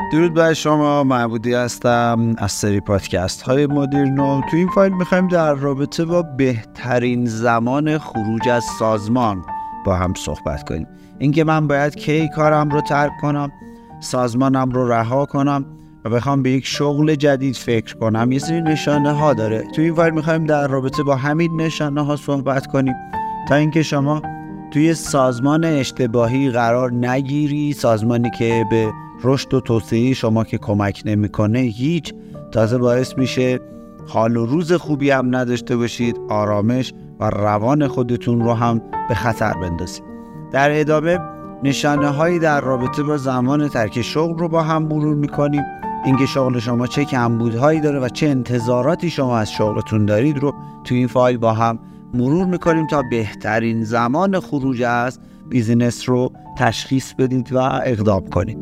درود بر شما، معبودی هستم از سری پادکست های مدرنو. تو این فایل میخوایم در رابطه با بهترین زمان خروج از سازمان با هم صحبت کنیم. اینکه من باید کی کارم رو ترک کنم، سازمانم رو رها کنم و بخوام به یک شغل جدید فکر کنم. یه سری نشانه ها داره. تو این فایل میخوایم در رابطه با همین نشانه ها صحبت کنیم تا اینکه شما توی سازمان اشتباهی قرار نگیری، سازمانی که به رشد و توسعه شما که کمک نمیکنه هیچ، تازه باعث میشه حال و روز خوبی هم نداشته باشید، آرامش و روان خودتون رو هم به خطر بندازید. در ادامه نشانه هایی در رابطه با زمان ترک شغل رو با هم مرور میکنیم. اینکه شغل شما چه کمبودهایی داره و چه انتظاراتی شما از شغلتون دارید رو توی این فایل با هم مرور میکنیم تا بهترین زمان خروج از بیزینس رو تشخیص بدید و اقدام کنید.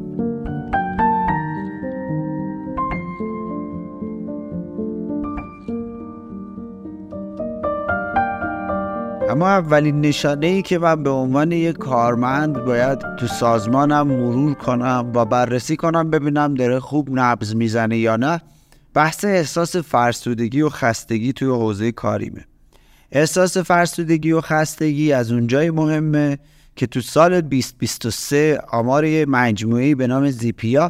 اما اولین نشانه‌ای که من به عنوان یک کارمند باید تو سازمانم مرور کنم و بررسی کنم ببینم داره خوب نبض میزنه یا نه، بحث احساس فرسودگی و خستگی توی حوزه کاریمه. احساس فرسودگی و خستگی از اونجای مهمه که تو سال 2023 آمار مجموعی به نام زیپیا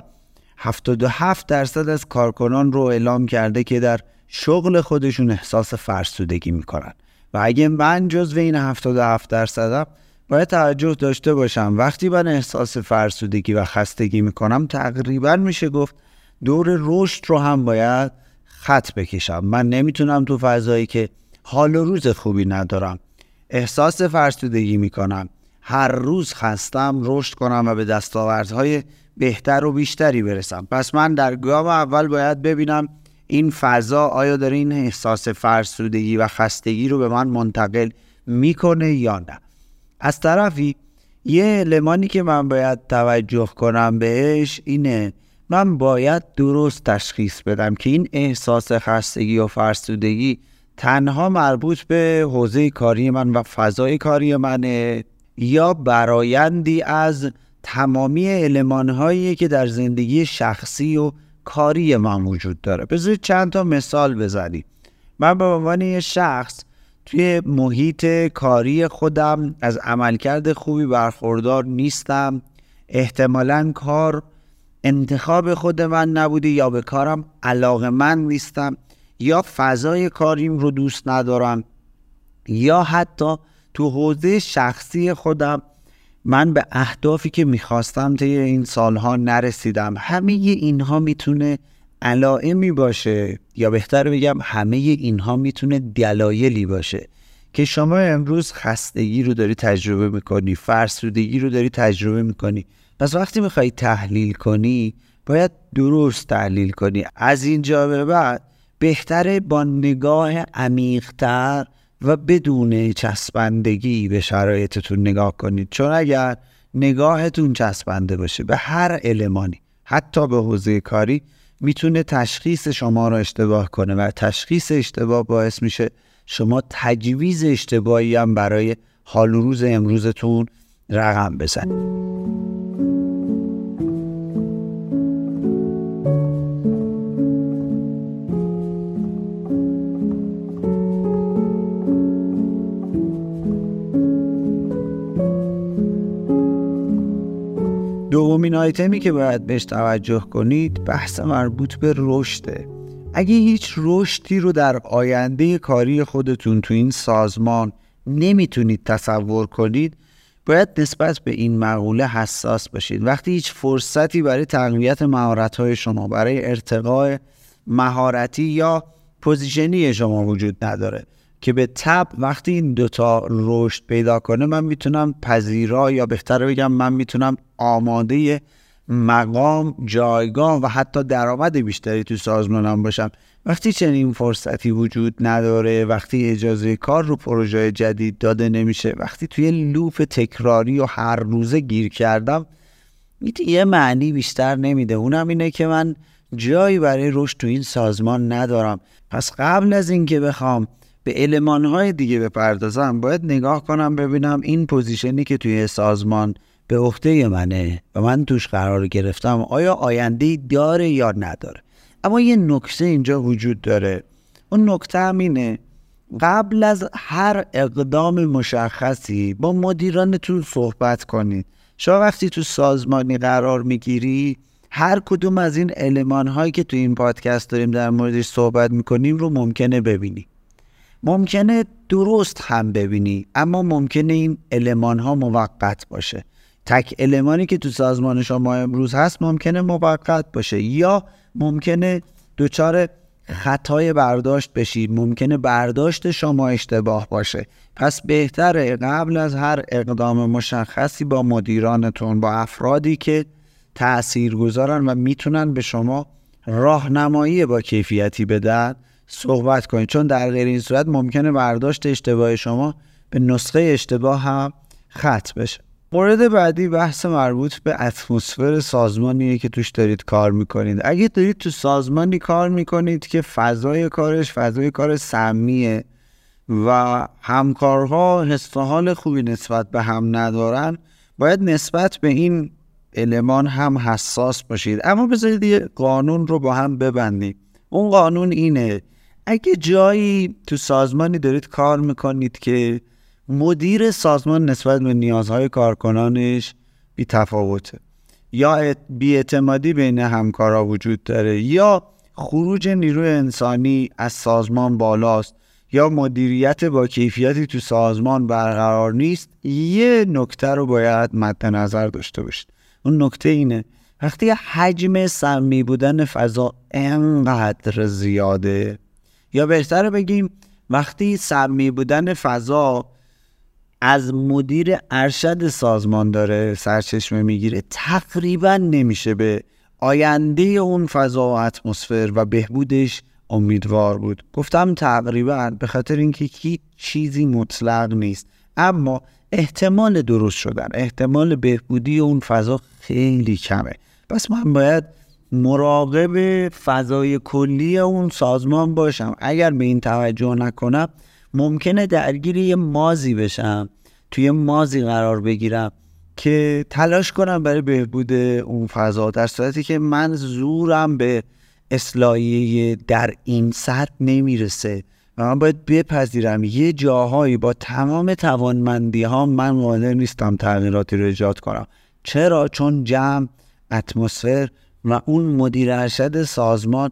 77% از کارکنان رو اعلام کرده که در شغل خودشون احساس فرسودگی میکنن. و اگه من جزو این 77% باید توجه داشته باشم وقتی من احساس فرسودگی و خستگی میکنم تقریبا میشه گفت دور رشد رو هم باید خط بکشم. من نمیتونم تو فضایی که حال و روز خوبی ندارم، احساس فرسودگی میکنم، هر روز خستم، رشد کنم و به دستاوردهای بهتر و بیشتری برسم. پس من در گام اول باید ببینم این فضا آیا داره این احساس فرسودگی و خستگی رو به من منتقل میکنه یا نه. از طرفی یه المانی که من باید توجه کنم بهش اینه، من باید درست تشخیص بدم که این احساس خستگی و فرسودگی تنها مربوط به حوزه کاری من و فضای کاری منه یا برآیندی از تمامی المان‌هایی که در زندگی شخصی و کاری من وجود داره. بذارید چند تا مثال بزنیم. من به عنوان یه شخص توی محیط کاری خودم از عملکرد خوبی برخوردار نیستم، احتمالاً کار انتخاب خود من نبوده یا به کارم علاقه‌مند نیستم یا فضای کاریم رو دوست ندارم یا حتی تو حوزه شخصی خودم من به اهدافی که میخواستم طی این سالها نرسیدم. همه اینها میتونه علائمی باشه یا بهتر بگم همه اینها میتونه دلایلی باشه که شما امروز خستگی رو داری تجربه میکنی، فرسودگی رو داری تجربه میکنی. پس وقتی میخوای تحلیل کنی باید درست تحلیل کنی. از اینجا به بعد بهتره با نگاه عمیق‌تر و بدون چسبندگی به شرایطتون نگاه کنید، چون اگر نگاهتون چسبنده باشه به هر المانی، حتی به حوزه کاری، میتونه تشخیص شما رو اشتباه کنه و تشخیص اشتباه باعث میشه شما تجویز اشتباهی هم برای حال و روز امروزتون رقم بزنید. دومین آیتمی که باید بهش توجه کنید بحث مربوط به رشده. اگه هیچ رشدی رو در آینده کاری خودتون تو این سازمان نمیتونید تصور کنید، باید نسبت به این مقوله حساس باشید. وقتی هیچ فرصتی برای تقویت مهارت‌های شما، برای ارتقاء مهارتی یا پوزیشنی شما وجود نداره که به تبع وقتی این دوتا رشد پیدا کنه من میتونم پذیرا یا بهتر بگم من میتونم آماده مقام، جایگاه و حتی درآمد بیشتری تو سازمانم باشم. وقتی چنین فرصتی وجود نداره، وقتی اجازه کار رو پروژه جدید داده نمیشه، وقتی توی لوپ تکراری و هر روزه گیر کردم، یه معنی بیشتر نمیده. اونم اینه که من جایی برای رشد تو این سازمان ندارم. پس قبل از این که بخوام به المان‌های دیگه بپردازم باید نگاه کنم ببینم این پوزیشنی که توی سازمان به عهده منه و من توش قرار گرفتم، آیا آینده‌ای داره یا نداره. اما یه نکته اینجا وجود داره. اون نکته هم اینه، قبل از هر اقدام مشخصی با مدیرانتون صحبت کنید. شما وقتی تو سازمانی قرار میگیری، هر کدوم از این المان هایی که تو این پادکست داریم در موردش صحبت میکنیم رو ممکنه ببینی، ممکنه درست هم ببینی، اما ممکنه این المان ها موقت باشه. تک المانی که تو سازمان شما امروز هست ممکنه موقت باشه، یا ممکنه دچار خطای برداشت بشید، ممکنه برداشت شما اشتباه باشه. پس بهتره قبل از هر اقدام مشخصی با مدیرانتون، با افرادی که تاثیرگذارن و میتونن به شما راهنمایی با کیفیتی بدن صحبت کنید، چون در غیر این صورت ممکنه برداشت اشتباه شما به نسخه اشتباه هم ختم بشه. مورد بعدی بحث مربوط به اتمسفر سازمانیه که توش دارید کار میکنید. اگه دارید تو سازمانی کار میکنید که فضای کار سمیه و همکارها حس و حال خوبی نسبت به هم ندارن، باید نسبت به این المان هم حساس باشید. اما بذارید یه قانون رو با هم ببندید. اون قانون اینه، اگه جایی تو سازمانی دارید کار میکنید که مدیر سازمان نسبت به نیازهای کارکنانش بی تفاوته، یا بی‌اعتمادی بین همکارا وجود داره، یا خروج نیروی انسانی از سازمان بالاست، یا مدیریت با کیفیتی تو سازمان برقرار نیست، یه نکته رو باید مد نظر داشته باشید. اون نکته اینه، وقتی حجم سمی بودن فضا انقدر زیاده، یا بهتره بگیم وقتی سمی بودن فضا از مدیر ارشد سازمان داره سرچشمه میگیره، تقریبا نمیشه به آینده اون فضا و اتمسفر و بهبودش امیدوار بود. گفتم تقریبا به خاطر اینکه هیچ چیزی مطلق نیست، اما احتمال درست شدن، احتمال بهبودی اون فضا خیلی کمه. پس من باید مراقب فضای کلی اون سازمان باشم. اگر به این توجه نکنم ممکنه درگیر یه مازی بشم، توی مازی قرار بگیرم که تلاش کنم برای بهبود اون فضا، در صورتی که من زورم به اصلاحیه در این سطح نمیرسه و من باید بپذیرم یه جاهایی با تمام توانمندی ها من قادر نیستم تغییراتی رو ایجاد کنم. چرا؟ چون جمع، اتمسفر و اون مدیر ارشد سازمان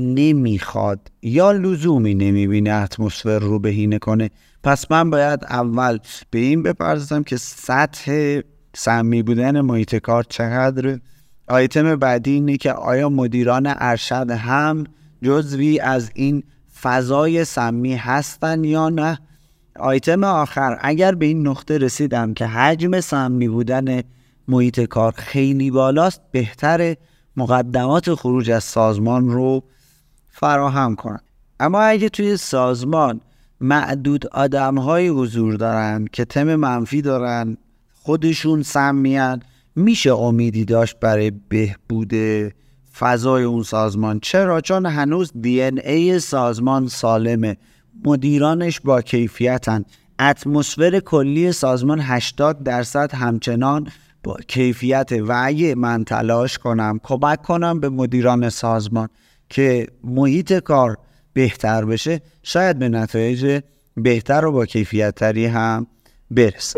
نمیخواد یا لزومی نمیبینه اتمسفر رو بهینه کنه. پس من باید اول به این بپردازم که سطح سمی بودن محیط کار چقدر. آیتم بعدی اینه که آیا مدیران ارشد هم جزوی از این فضای سمی هستن یا نه. آیتم آخر، اگر به این نقطه رسیدم که حجم سمی بودن محیط کار خیلی بالاست، بهتره مقدمات خروج از سازمان رو فراهم کنن. اما اگه توی سازمان معدود آدم‌های حضور دارن که تم منفی دارن، خودشون سمیان، میشه امیدی داشت برای بهبود فضای اون سازمان. چرا؟ چون هنوز DNA سازمان سالمه، مدیرانش با کیفیتن، اتمسفر کلی سازمان 80% همچنان با کیفیت. و اگه من تلاش کنم کمک کنم به مدیران سازمان که محیط کار بهتر بشه، شاید به نتایج بهتر و با کیفیت تری هم برسه.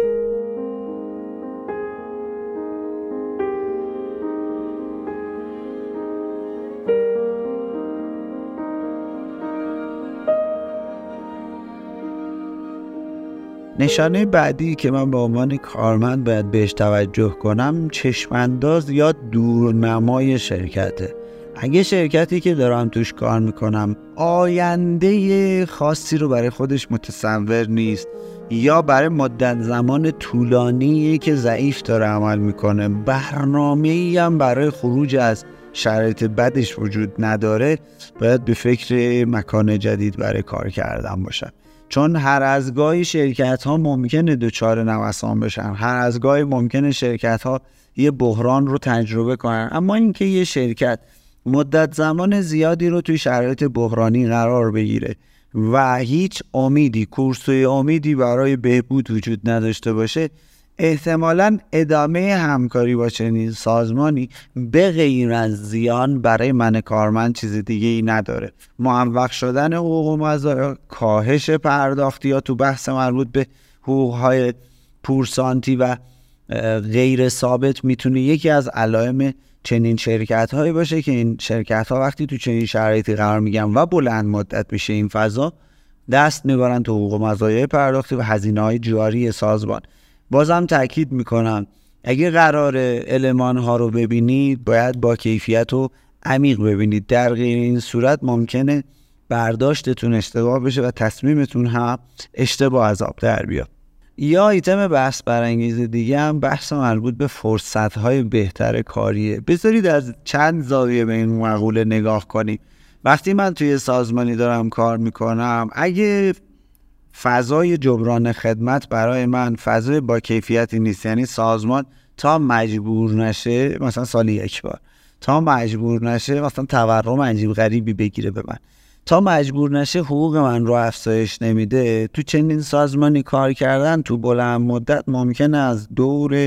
نشانه بعدی که من به عنوان کارمند باید بهش توجه کنم، چشمانداز یا دورنمای شرکته. اگه شرکتی که دارم توش کار میکنم آینده خاصی رو برای خودش متصور نیست، یا برای مدت زمان طولانی که ضعیف داره عمل میکنه، برنامه‌ای هم برای خروج از شرایط بدش وجود نداره، باید به فکر مکان جدید برای کار کردن باشن. چون هر از گاهی شرکت ها ممکنه دچار نوسان بشن، هر از گاهی ممکنه شرکت ها یه بحران رو تجربه کنن. اما اینکه یه شرکت مدت زمان زیادی رو توی شرایط بحرانی قرار بگیره و هیچ امیدی، کورسوی امیدی برای بهبود وجود نداشته باشه، احتمالاً ادامه همکاری با چنین سازمانی به غیر از زیان برای من کارمند چیز دیگه ای نداره. موفق شدن حقوق و مزایا، کاهش پرداختی ها تو بحث مربوط به حقوق‌های پورسانتی و غیر ثابت میتونه یکی از علائم چنین شرکت هایی باشه که این شرکت ها وقتی تو چنین شرایطی قرار میگن و بلند مدت میشه این فضا، دست میبرن تو حقوق و مزایای پرداختی و هزینه های جاری سازمان. بازم تاکید میکنم اگه قرار المان ها رو ببینید باید با کیفیت و عمیق ببینید، در غیر این صورت ممکنه برداشتتون اشتباه بشه و تصمیمتون هم اشتباه از آب در بیاد. یا ایتم بحث برانگیز دیگه هم بحث مربوط به فرصت‌های بهتر کاریه. بذارید از چند زاویه به این مقوله نگاه کنیم. وقتی من توی سازمانی دارم کار میکنم، اگه فضای جبران خدمت برای من فضای با کیفیتی نیست، یعنی سازمان تا مجبور نشه مثلا سالی یک بار، تا مجبور نشه مثلا تورم عجیب غریبی بگیره به من، تا مجبور نشه حقوق من رو افزایش نمیده، تو چنین سازمانی کار کردن تو بلند مدت ممکنه از دور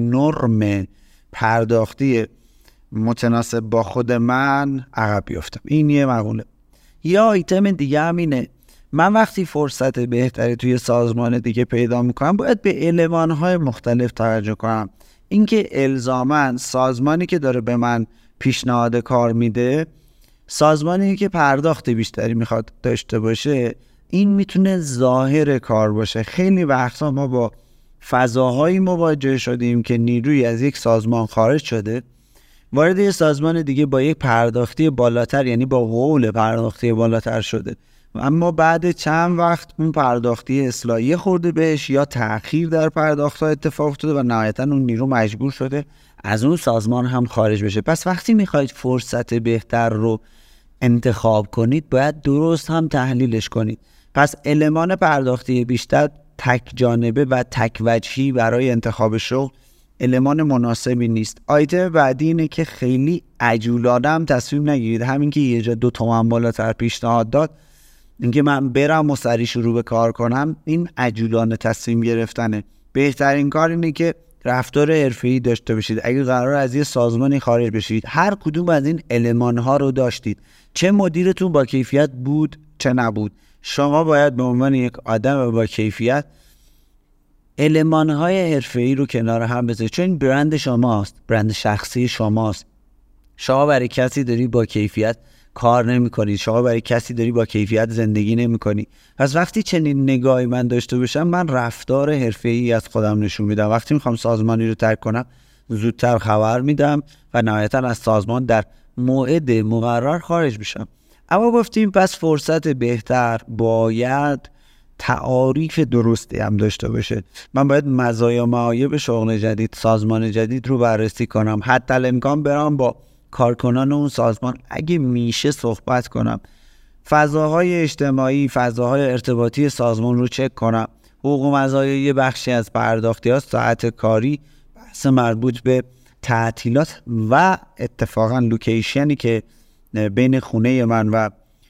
نرم پرداختی متناسب با خود من عقب بیفتم. این یه مقوله. یا ایتم دیگه هم اینه، من وقتی فرصت بهتری توی سازمان دیگه پیدا میکنم باید به المانهای مختلف توجه کنم. اینکه الزاماً سازمانی که داره به من پیشنهاد کار میده سازمانی که پرداخت بیشتری میخواد داشته باشه، این میتونه ظاهر کار باشه. خیلی وقتا ما با فضاهایی مواجه شدیم که نیروی از یک سازمان خارج شده، وارد یک سازمان دیگه با یک پرداختی بالاتر، یعنی با قول پرداختی بالاتر شده، اما بعد چند وقت اون پرداختی اصلاحی خورده بهش یا تأخیر در پرداخت‌ها اتفاق افتاده و نهایتاً اون نیرو مجبور شده از اون سازمان هم خارج بشه. پس وقتی میخواید فرصت بهتر رو انتخاب کنید باید درست هم تحلیلش کنید. پس المان پرداختی بیشتر تک جانبه و تک وجهی برای انتخاب شغل المان مناسبی نیست. آیتم بعدی اینه که خیلی عجولانه هم تصمیم نگیرید. همین که یه جا 2 تومن بالاتر پیشنهاد داد، اینکه من برم و سریع شروع به کار کنم، این عجولانه تصمیم گرفتنه. بهترین کار اینه که رفتار حرفه‌ای داشته باشید. اگه قرار از یه سازمانی خارج بشید، هر کدوم از این المان‌ها رو داشتید، چه مدیرتون با کیفیت بود چه نبود، شما باید به عنوان یک آدم با کیفیت المان‌های حرفه‌ای رو کنار هم بذارید، چون این برند شماست، برند شخصی شماست. شما برای کسی داری با کیفیت کار نمی کنید، شما برای کسی داری با کیفیت زندگی نمی کنید. پس وقتی چنین نگاهی من داشته باشم، من رفتار حرفه‌ای از خودم نشون میدم. وقتی میخوام سازمانی رو ترک کنم زودتر خبر میدم و نهایتا از سازمان در موعد مقرر خارج میشم. اما گفتیم پس فرصت بهتر باید تعاریف درستی هم داشته باشه. من باید مزایا معایب شغل جدید، سازمان جدید رو بررسی کنم، حتی الامکان برام با کارکنان اون سازمان اگه میشه صحبت کنم، فضاهای اجتماعی، فضاهای ارتباطی سازمان رو چک کنم، حقوق و مزایای بخشی از پرداختی ها، ساعت کاری، بحث مربوط به تعطیلات و اتفاقا لوکیشنی که بین خونه من و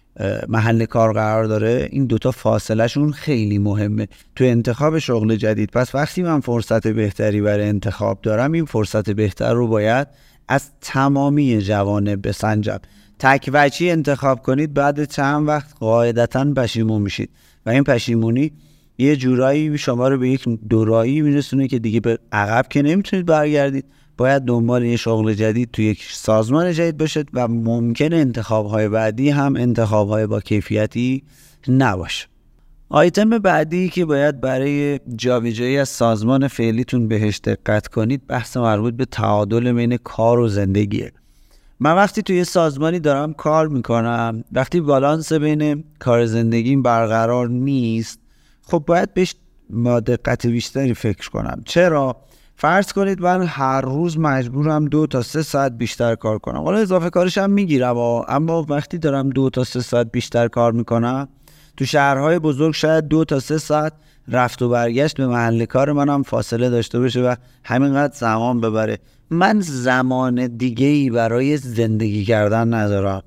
محل کار قرار داره، این دوتا فاصله شون خیلی مهمه تو انتخاب شغل جدید. پس وقتی من فرصت بهتری برای انتخاب دارم، این فرصت بهتر رو باید از تمامی جوانب بسنجم. تک وجهی انتخاب کنید، بعد چند وقت قاعدتاً پشیمون میشید و این پشیمونی یه جورایی شما رو به یک دورایی میرسونه که دیگه به عقب که نمیتونید برگردید. باید دنبال یه شغل جدید تو یک سازمان جدید باشید و ممکنه انتخاب‌های بعدی هم انتخاب‌های با کیفیتی نباشه. آیتم بعدی که باید برای جابجایی از سازمان فعلیتون بهش دقت کنید، بحث مربوط به تعادل بین کار و زندگیه. من وقتی توی سازمانی دارم کار میکنم، وقتی بالانس بین کار زندگیم برقرار نیست، خب باید بهش با دقت بیشتری فکر کنم. چرا؟ فرض کنید من هر روز مجبورم 2 تا 3 ساعت بیشتر کار کنم، حالا اضافه کارش هم میگیرم، اما وقتی دارم 2 تا 3 ساعت بیشتر کار میکنم، تو شهرهای بزرگ شاید 2 تا 3 ساعت رفت و برگشت به محل کار منم فاصله داشته باشه و همینقدر زمان ببره. من زمان دیگه‌ای برای زندگی کردن ندارم.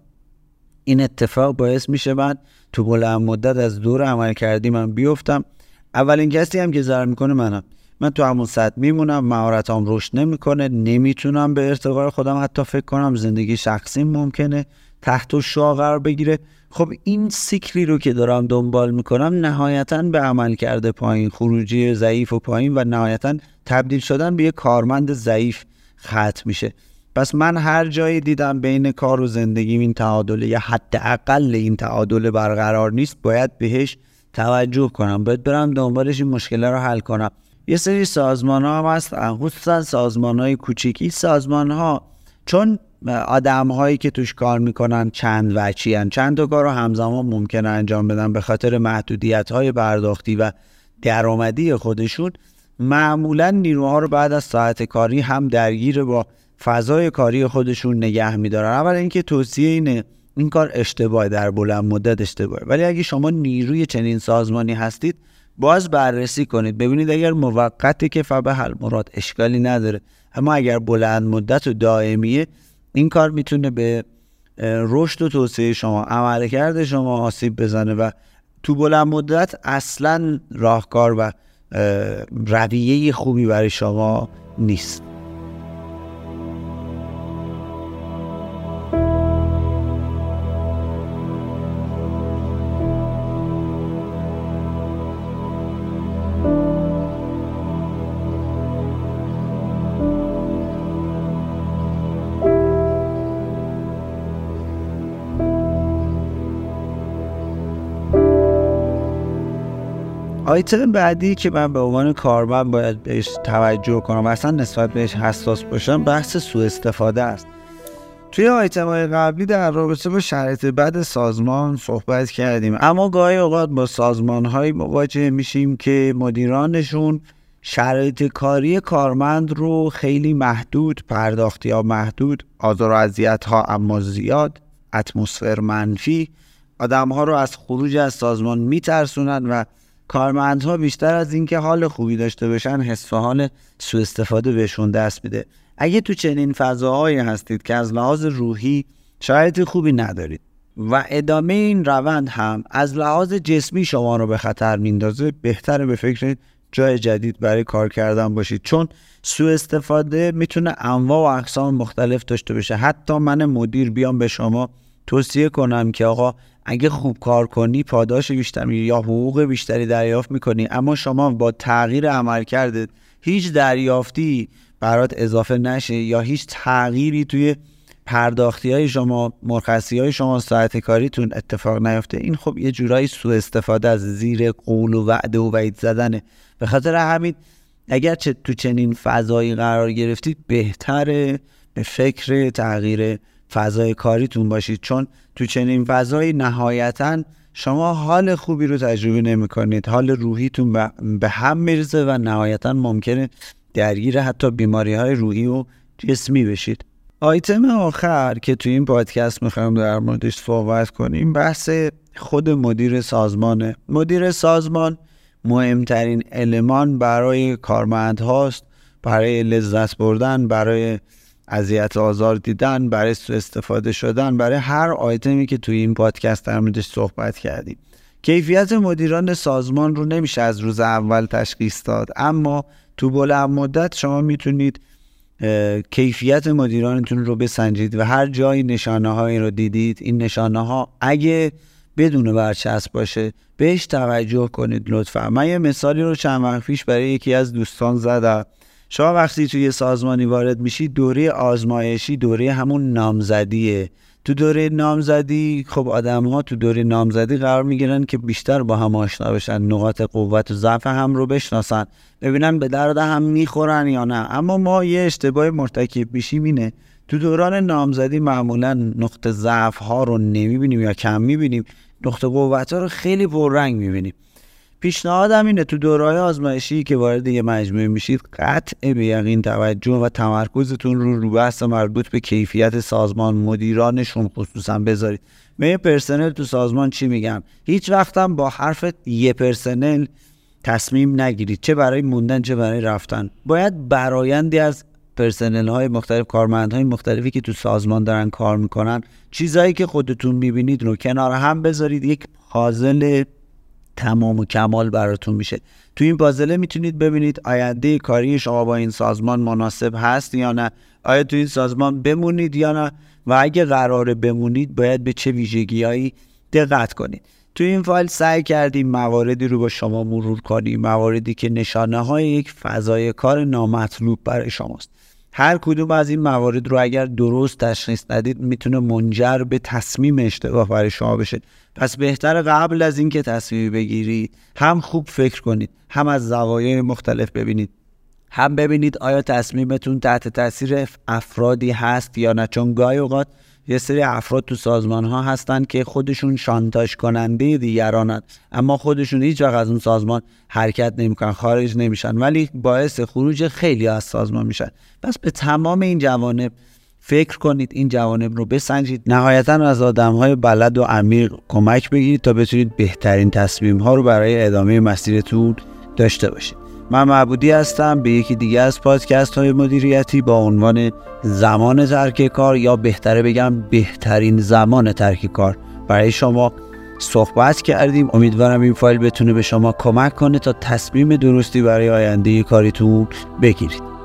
این اتفاق باعث میشه من تو بلند مدت از دور عمل کردی من بیفتم. اولین کسی هم که ضرر میکنه منم. من تو همون سطح میمونم، مهارتام رشد نمیکنه، نمیتونم به ارتقای خودم حتی فکر کنم، زندگی شخصی ممکنه تحت شعاع قرار بگیره. خب این سیکلی رو که دارم دنبال میکنم نهایتاً به عمل کرده پایین، خروجی ضعیف و پایین و نهایتاً تبدیل شدن به یه کارمند ضعیف ختم میشه. پس من هر جایی دیدم بین کار و زندگیم این تعادل یا حداقل این تعادل برقرار نیست، باید بهش توجه کنم، باید برم دنبالش این مشکل رو حل کنم. یه سری سازمان ها هم هستن، خصوصا سازمان های کوچیکی. سازمان ها چون آدم هایی که توش کار میکنن چند وجهی هن، چند تا کار رو همزمان ممکنه انجام بدن به خاطر محدودیت های پرداختی و درآمدی خودشون، معمولا نیروها رو بعد از ساعت کاری هم درگیر با فضای کاری خودشون نگه میدارن. اول اینکه توصیه اینه این کار اشتباهه، در بلند مدت اشتباهه، ولی اگه شما نیروی چنین سازمانی هستید باز بررسی کنید، ببینید اگر موقته که فبه المراد اشکالی نداره، اما اگر بلند مدت و دائمیه این کار میتونه به رشد و توسعه شما، عملکرد شما آسیب بزنه و تو بلند مدت اصلا راهکار و رویه خوبی برای شما نیست. آیتم بعدی که من به عنوان کارمند باید بهش توجه کنم و اصلا نسبت بهش حساس باشم بحث سوء استفاده است. توی آیتم های قبلی در رابطه با شرایط بد سازمان صحبت کردیم، اما گاهی اوقات با سازمان های مواجه میشیم که مدیرانشون شرایط کاری کارمند رو خیلی محدود، پرداختی ها محدود، آزار و اذیت ها اما زیاد، اتمسفر منفی، آدم ها رو از خروج از سازمان میترسونن و کارمندها بیشتر از اینکه حال خوبی داشته باشن حس و حال سوء استفاده بهشون دست میده. اگه تو چنین فضاهایی هستید که از لحاظ روحی شرایط خوبی ندارید و ادامه این روند هم از لحاظ جسمی شما رو به خطر میندازه، بهتره به فکر جای جدید برای کار کردن باشید، چون سوء استفاده میتونه انواع و اقسام مختلف داشته باشه. حتی من مدیر بیام به شما توصیه کنم که آقا اگه خوب کار کنی پاداش بیشتری یا حقوق بیشتری دریافت میکنی، اما شما با تغییر عملکردت هیچ دریافتی برات اضافه نشه یا هیچ تغییری توی پرداختی های شما، مرخصی های شما، ساعت کاریتون اتفاق نیفته، این خب یه جورایی سوء استفاده از زیر قول و وعده و وعید زدنه. به خاطر همین اگر تو چنین فضایی قرار گرفتید بهتره به فکر تغییر فضای کاریتون باشید، چون تو چنین فضایی نهایتاً شما حال خوبی رو تجربه نمی کنید، حال روحیتون به هم میرزه و نهایتاً ممکنه درگیر حتی بیماری های روحی و جسمی بشید. آیتم آخر که تو این پادکست میخوایم در موردش صحبت کنیم بحث خود مدیر سازمانه. مدیر سازمان مهمترین المان برای کارمند هاست، برای لذت بردن، برای اذیت آزار دیدن، برای سوء استفاده شدن، برای هر آیتمی که توی این پادکست در موردش صحبت کردیم. کیفیت مدیران سازمان رو نمیشه از روز اول تشخیص داد، اما تو بلند مدت شما میتونید کیفیت مدیرانتون رو بسنجید و هر جایی نشانه هایی رو دیدید، این نشانه ها اگه بدون برچسب باشه بهش توجه کنید لطفا. من یه مثالی رو چند وقت پیش برای یکی از دوستان زدم. شما وقتی توی سازمانی وارد میشی دوره آزمایشی دوره همون نامزدیه. تو دوره نامزدی خب آدم ها تو دوره نامزدی قرار میگیرن که بیشتر با هم آشنا بشن، نقاط قوت و ضعف هم رو بشناسن، ببینن به درد هم میخورن یا نه. اما ما یه اشتباه مرتکب میشیم اینه تو دوران نامزدی معمولا نقطه ضعف ها رو نمیبینیم یا کم میبینیم، نقطه قوت ها رو خیلی پررنگ میبینیم. پیشنهادم اینه تو دوره‌های آزمایشی که وارد یه مجموعه میشید قطع به یقین توجه و تمرکزتون رو بحث مربوط به کیفیت سازمان، مدیرانشون خصوصا بذارید. من پرسنل تو سازمان چی میگم؟ هیچ وقتم با حرف یه پرسنل تصمیم نگیرید، چه برای موندن چه برای رفتن. باید برآیندی از پرسنل های مختلف، کارمندهای مختلفی که تو سازمان دارن کار میکنن، چیزایی که خودتون میبینید رو کنار هم بذارید، یک پازل تمام و کمال براتون میشه. تو این پازل میتونید ببینید آینده کاری شما با این سازمان مناسب هست یا نه، آیا تو این سازمان بمونید یا نه، و اگه قراره بمونید باید به چه ویژگی‌هایی دقت کنید. تو این فایل سعی کردیم مواردی رو با شما مرور کنیم، مواردی که نشانه‌های یک فضای کار نامطلوب برای شماست. هر کدوم از این موارد رو اگر درست تشخیص ندید میتونه منجر به تصمیم اشتباه برای شما بشه. پس بهتره قبل از اینکه تصمیم بگیرید هم خوب فکر کنید، هم از زوایای مختلف ببینید، هم ببینید آیا تصمیمتون تحت تاثیر افرادی هست یا نه. چون گاهی اوقات یه سری افراد تو سازمان ها هستن که خودشون شانتاژ کننده دیگرانن، اما خودشون هیچ وقت از اون سازمان حرکت نمیکنن، خارج نمیشن، ولی باعث خروج خیلی از سازمان میشن. پس به تمام این جوانب فکر کنید، این جوانب رو بسنجید، نهایتا از آدم‌های بلد و عمیق کمک بگیرید تا بتونید بهترین تصمیم‌ها رو برای ادامه مسیرتون داشته باشید. من معبودی هستم. به یکی دیگه از پادکست های مدیریتی با عنوان زمان ترک کار، یا بهتره بگم بهترین زمان ترک کار، برای شما صحبت کردیم. امیدوارم این فایل بتونه به شما کمک کنه تا تصمیم درستی برای آینده کاریتون بگیرید.